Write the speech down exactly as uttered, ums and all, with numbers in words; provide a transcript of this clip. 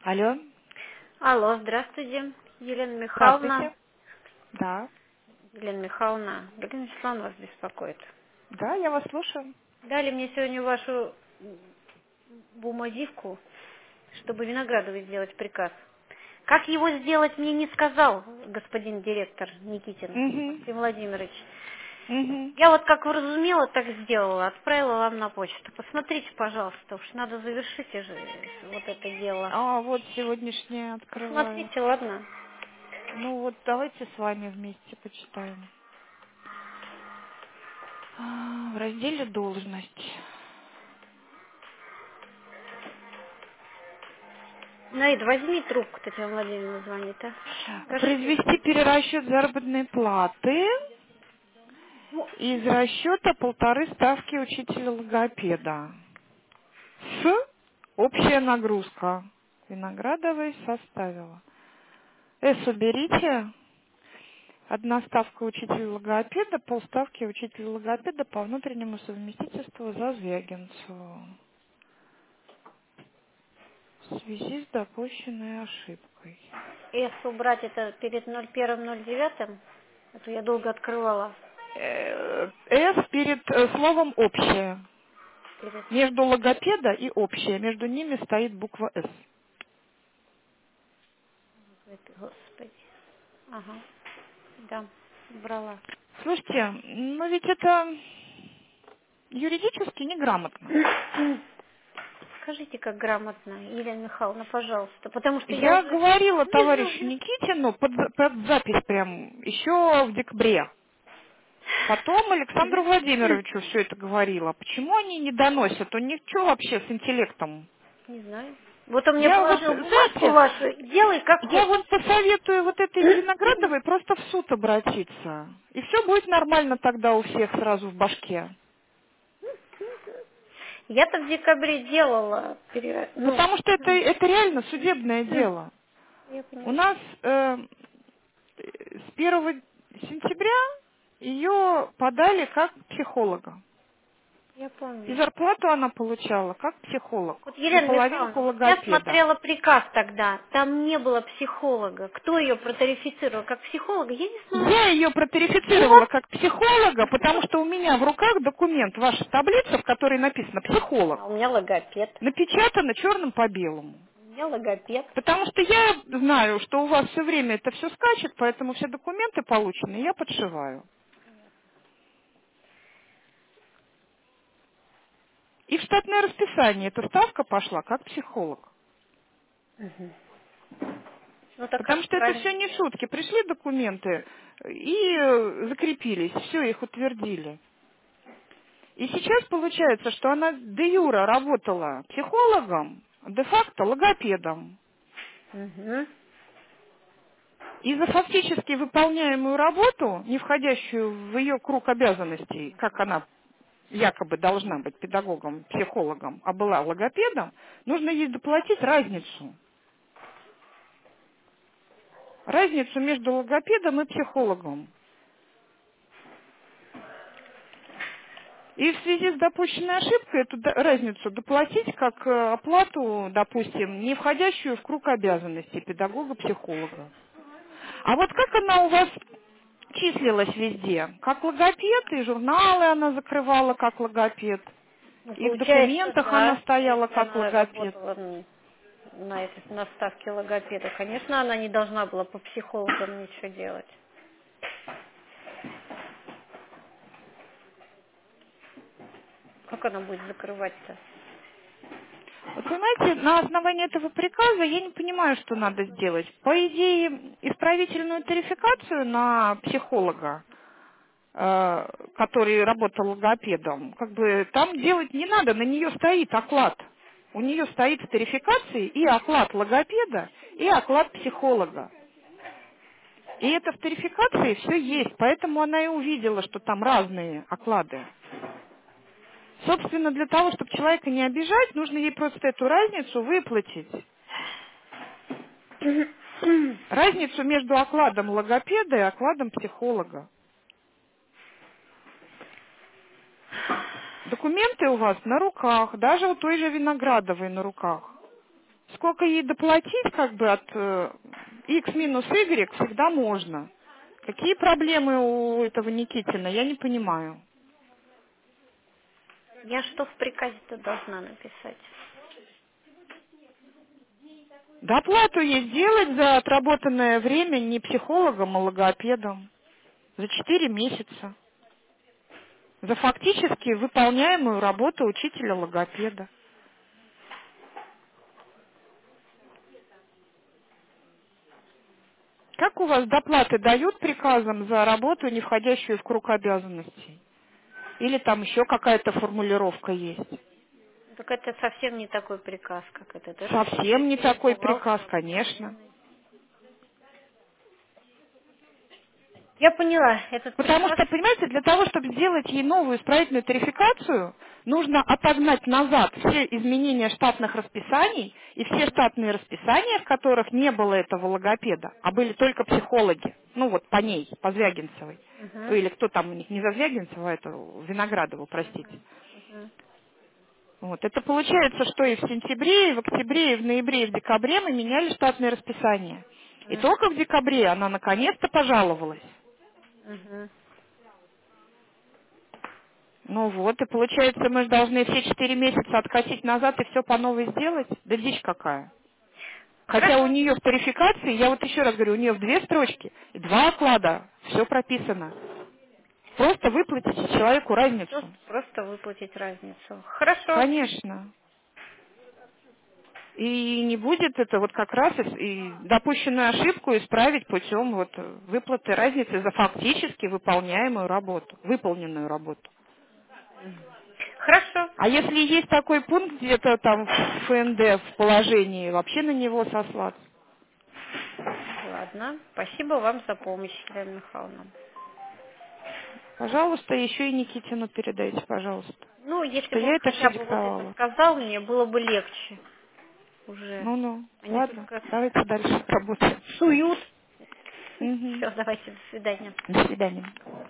Алло, Алло, здравствуйте, Елена Михайловна. здравствуйте. Да, Елена Михайловна, Галина Вячеславовна вас беспокоит. да, я вас слушаю. Дали мне сегодня вашу бумазивку, чтобы Виноградовой сделать приказ. Как его сделать, мне не сказал господин директор Никитин Угу, Максим Владимирович. угу. Я вот как вразумела, так сделала, отправила вам на почту. Посмотрите, пожалуйста, уж надо завершить уже вот это дело. А вот сегодняшнее открываю. Смотрите, ладно? Ну вот давайте с вами вместе почитаем. А, В разделе «Должность». Наид, возьми трубку, Татьяна Владимировна звонит, а? Скажите. Произвести перерасчет заработной платы Ну, из расчета полторы ставки учителя логопеда. С общая нагрузка. Виноградовой составила. С уберите. Одна ставка учителя логопеда, полставки учителя логопеда по внутреннему совместительству за Звягинцеву. В связи с допущенной ошибкой. С убрать это перед ноль первым ноль девятым, а то я долго открывала. Э, С перед э, словом «общее». Перед... Между логопеда и «общее», между ними стоит буква «С». Господи. Ага, да, убрала. Слушайте, ну ведь это юридически неграмотно. Скажите, как грамотно, Елена Михайловна, пожалуйста, потому что я Я уже говорила не товарищу знаю. Никитину под, за- под запись прям еще в декабре. Потом Александру Владимировичу все это говорила. Почему они не доносят? У них что вообще с интеллектом? Не знаю. Вот он мне Я вот, положил бумажку знаете, вашу, делай как я хочешь. вот посоветую вот этой Виноградовой просто в суд обратиться. И все будет нормально тогда у всех сразу в башке. Я-то в декабре делала, пере- ну, Потому что это, это реально судебное дело. я У поняла. нас э, с первого сентября ее подали как психолога. Я И помню. зарплату она получала как психолог. Вот, И Елена половинку Михайловна, я логопеда. смотрела приказ тогда, там не было психолога. Кто ее протарифицировал как психолога, я не знаю. Я ее протерифицировала Вот. как психолога, потому что у меня в руках документ, ваша таблица, в которой написано «психолог», А у меня логопед. напечатано черным по белому. У меня логопед. Потому что я знаю, что у вас все время это все скачет, поэтому все документы полученные я подшиваю. И в штатное расписание эта ставка пошла как психолог. Мгм. Ну так Потому как что это правильно все не делать? шутки. Пришли документы и э, закрепились, все их утвердили. И сейчас получается, что она де юра работала психологом, де-факто логопедом. Угу. И за фактически выполняемую работу, не входящую в ее круг обязанностей, как она якобы должна быть педагогом, психологом, а была логопедом, нужно ей доплатить разницу. Разницу между логопедом и психологом. И в связи с допущенной ошибкой эту до- разницу доплатить как э, оплату, допустим, не входящую в круг обязанностей педагога-психолога. А вот как она у вас числилась везде? Как логопед, и журналы она закрывала как логопед, Ну, и в получается, документах она да, стояла если как она логопед. работала м, на, этой, на ставке логопеда, конечно, она не должна была по психологам ничего делать. Как она будет закрывать-то? Вот понимаете, на основании этого приказа я не понимаю, что надо сделать. По идее, исправительную тарификацию на психолога, э, который работал логопедом, как бы там делать не надо, на нее стоит оклад. У нее стоит в тарификации и оклад логопеда, и оклад психолога. И это в тарификации все есть, поэтому она и увидела, что там разные оклады. Собственно, для того, чтобы человека не обижать, нужно ей просто эту разницу выплатить. Разницу между окладом логопеда и окладом психолога. Документы у вас на руках, даже у той же Виноградовой на руках. сколько ей доплатить, как бы от э, X минус Y всегда можно. Какие проблемы у этого Никитина, я не понимаю. Я что в приказе-то должна написать? Доплату ей сделать за отработанное время не психологом, а логопедом. За четыре месяца. За фактически выполняемую работу учителя-логопеда. Как у вас доплаты дают приказом за работу, не входящую в круг обязанностей? Или там еще какая-то формулировка есть? Так это совсем не такой приказ, как этот. Это Совсем не такой приказ, передавался конечно. постоянно. Я поняла, этот Потому приказ. что, понимаете, для того, чтобы сделать ей новую исправительную тарификацию, нужно отогнать назад все изменения штатных расписаний и все штатные расписания, в которых не было этого логопеда, а были только психологи. Ну вот по ней, по Звягинцевой. Угу. Или кто там у них, не за Звягинцева, а это Виноградова, простите. Угу. Вот. Это получается, что и в сентябре, и в октябре, и в ноябре, и в декабре мы меняли штатные расписания. И только в декабре она наконец-то пожаловалась. Угу. Ну вот, и получается, мы же должны все четыре месяца откатить назад и все по новой сделать? Да дичь какая. Хотя у Хорошо. нее в тарификации, я вот еще раз говорю, у нее в две строчки, два оклада, все прописано. Просто выплатите человеку разницу. Просто, просто выплатить разницу. Хорошо. Конечно. И не будет это вот как раз и и допущенную ошибку исправить путем вот выплаты разницы за фактически выполняемую работу, выполненную работу. Хорошо. А если есть такой пункт где-то там в ФНД в положении, вообще на него сослаться? Ладно. Спасибо вам за помощь, Елена Михайловна. Пожалуйста, еще и Никитину передайте, пожалуйста, Ну, если что бы я он это все хотя бы вот это диктовала. сказал, мне было бы легче уже. Ну-ну, Они ладно, только давайте дальше работаем. суют. Мгм. Все, давайте, до свидания. До свидания.